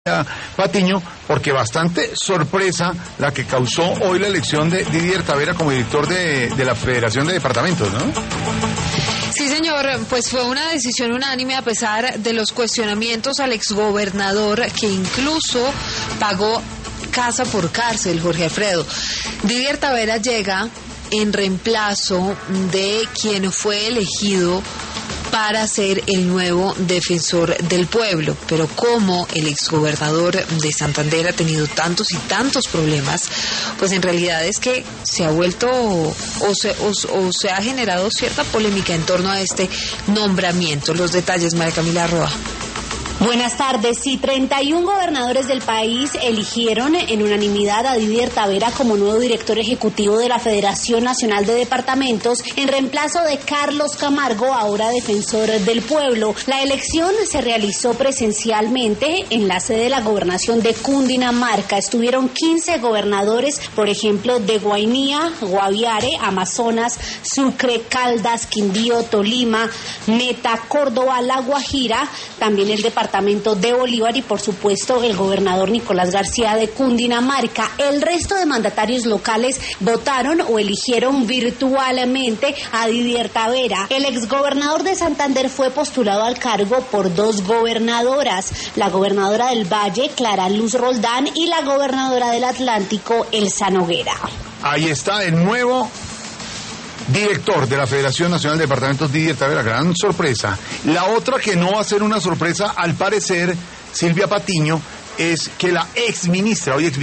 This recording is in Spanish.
Patiño, porque bastante sorpresa la que causó hoy la elección de Didier Tavera como director de la Federación de Departamentos, ¿no? Sí, señor, pues fue una decisión unánime a pesar de los cuestionamientos al exgobernador, que incluso pagó casa por cárcel, Jorge Alfredo. Didier Tavera llega en reemplazo de quien fue elegido para ser el nuevo defensor del pueblo, pero como el exgobernador de Santander ha tenido tantos y tantos problemas, pues en realidad es que se ha vuelto o se ha generado cierta polémica en torno a este nombramiento. Los detalles, María Camila Roa. Buenas tardes. Sí, 31 gobernadores del país eligieron en unanimidad a Didier Tavera como nuevo director ejecutivo de la Federación Nacional de Departamentos en reemplazo de Carlos Camargo, ahora defensor del pueblo. La elección se realizó presencialmente en la sede de la gobernación de Cundinamarca. Estuvieron 15 gobernadores, por ejemplo, de Guainía, Guaviare, Amazonas, Sucre, Caldas, Quindío, Tolima, Meta, Córdoba, La Guajira, también el departamento de Bolívar y, por supuesto, el gobernador Nicolás García de Cundinamarca. El resto de mandatarios locales votaron o eligieron virtualmente a Didier Tavera. El exgobernador de Santander fue postulado al cargo por dos gobernadoras, la gobernadora del Valle, Clara Luz Roldán, y la gobernadora del Atlántico, Elsa Noguera. Ahí está el nuevo director de la Federación Nacional de Departamentos, Didier Tavera. Gran sorpresa. La otra que no va a ser una sorpresa, al parecer, Silvia Patiño, es que la exministra, hoy